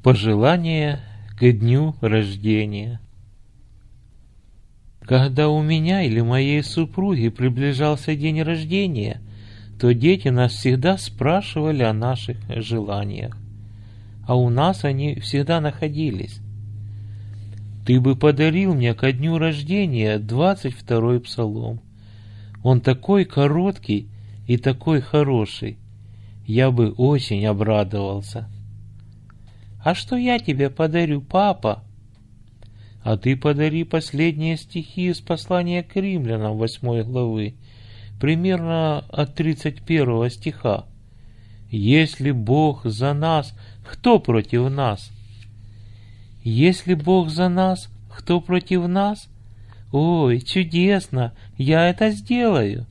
Пожелание к дню рождения. Когда у меня или моей супруги приближался день рождения, то дети нас всегда спрашивали о наших желаниях, а у нас они всегда находились. «Ты бы подарил мне ко дню рождения 22-й псалом. Он такой короткий и такой хороший. Я бы очень обрадовался». «А что я тебе подарю, папа?» «А ты подари последние стихи из послания к римлянам 8 главы, примерно от 31 стиха. Если Бог за нас, кто против нас?» «Если Бог за нас, кто против нас? Ой, чудесно, я это сделаю!»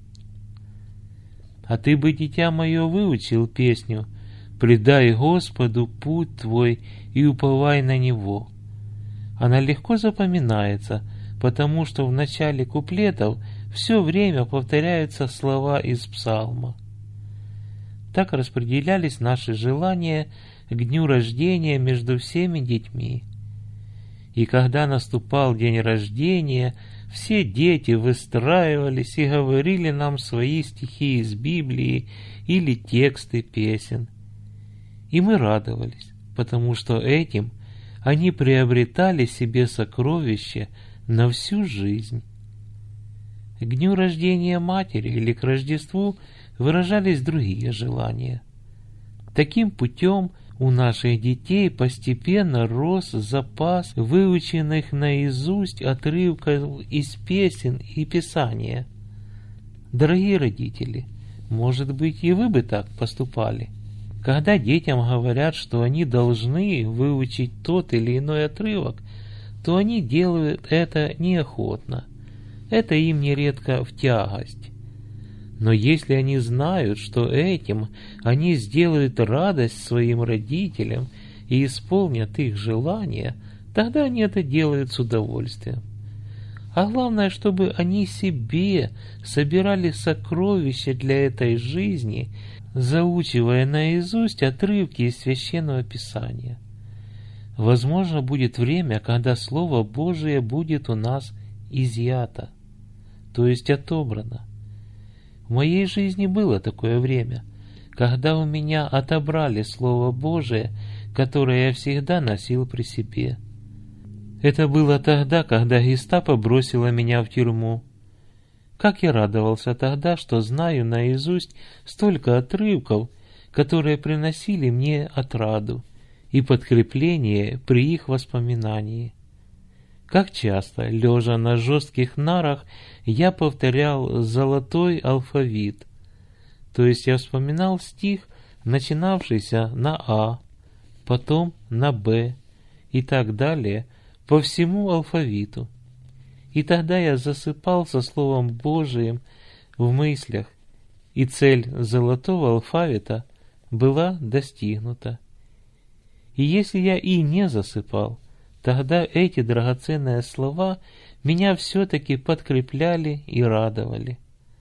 «А ты бы, дитя мое, выучил песню «Предай Господу путь твой и уповай на Него». Она легко запоминается, потому что в начале куплетов все время повторяются слова из псалма. Так распределялись наши желания к дню рождения между всеми детьми. И когда наступал день рождения, все дети выстраивались и говорили нам свои стихи из Библии или тексты песен. И мы радовались, потому что этим они приобретали себе сокровище на всю жизнь. К дню рождения матери или к Рождеству выражались другие желания. Таким путем у наших детей постепенно рос запас выученных наизусть отрывков из песен и Писания. Дорогие родители, может быть, и вы бы так поступали? Когда детям говорят, что они должны выучить тот или иной отрывок, то они делают это неохотно. Это им нередко в тягость. Но если они знают, что этим они сделают радость своим родителям и исполнят их желания, тогда они это делают с удовольствием. А главное, чтобы они себе собирали сокровища для этой жизни, заучивая наизусть отрывки из Священного Писания. Возможно, будет время, когда Слово Божие будет у нас изъято, то есть отобрано. В моей жизни было такое время, когда у меня отобрали Слово Божие, которое я всегда носил при себе. Это было тогда, когда гестапо бросило меня в тюрьму. Как я радовался тогда, что знаю наизусть столько отрывков, которые приносили мне отраду и подкрепление при их воспоминании. Как часто, лежа на жестких нарах, я повторял золотой алфавит, то есть я вспоминал стих, начинавшийся на А, потом на Б и так далее по всему алфавиту. И тогда я засыпал со Словом Божиим в мыслях, и цель золотого алфавита была достигнута. И если я и не засыпал, тогда эти драгоценные слова меня все-таки подкрепляли и радовали.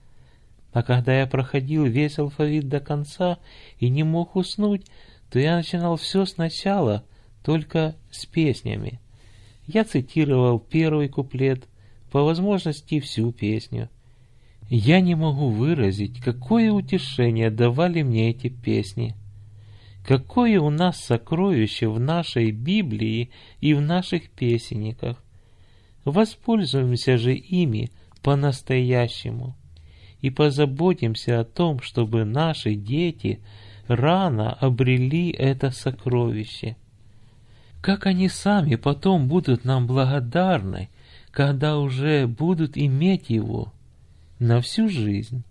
А когда я проходил весь алфавит до конца и не мог уснуть, то я начинал все сначала, только с песнями. Я цитировал первый куплет, по возможности всю песню. Я не могу выразить, какое утешение давали мне эти песни. Какое у нас сокровище в нашей Библии и в наших песенниках. Воспользуемся же ими по-настоящему и позаботимся о том, чтобы наши дети рано обрели это сокровище. Как они сами потом будут нам благодарны, когда уже будут иметь его на всю жизнь.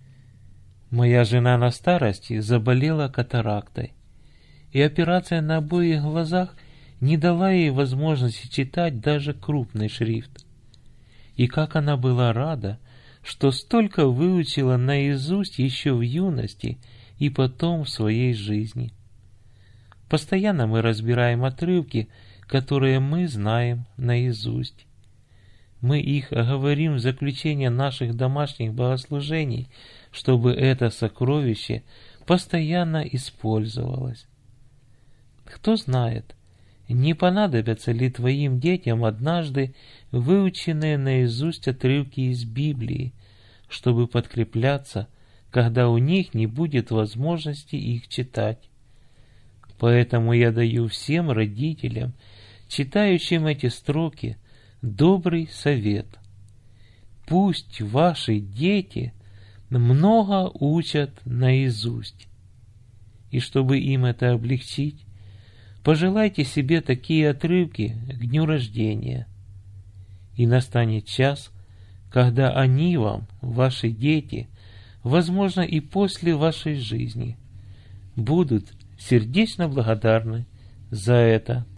Моя жена на старости заболела катарактой, и операция на обоих глазах не дала ей возможности читать даже крупный шрифт. И как она была рада, что столько выучила наизусть еще в юности и потом в своей жизни. Постоянно мы разбираем отрывки, которые мы знаем наизусть. Мы их говорим в заключение наших домашних богослужений, чтобы это сокровище постоянно использовалось. Кто знает, Не понадобятся ли твоим детям однажды выученные наизусть отрывки из Библии, чтобы подкрепляться, когда у них не будет возможности их читать? Поэтому я даю всем родителям, читающим эти строки, добрый совет. Пусть ваши дети много учат наизусть. И чтобы им это облегчить, пожелайте себе такие отрывки к дню рождения. И настанет час, когда они вам, ваши дети, возможно, и после вашей жизни, будут сердечно благодарны за это.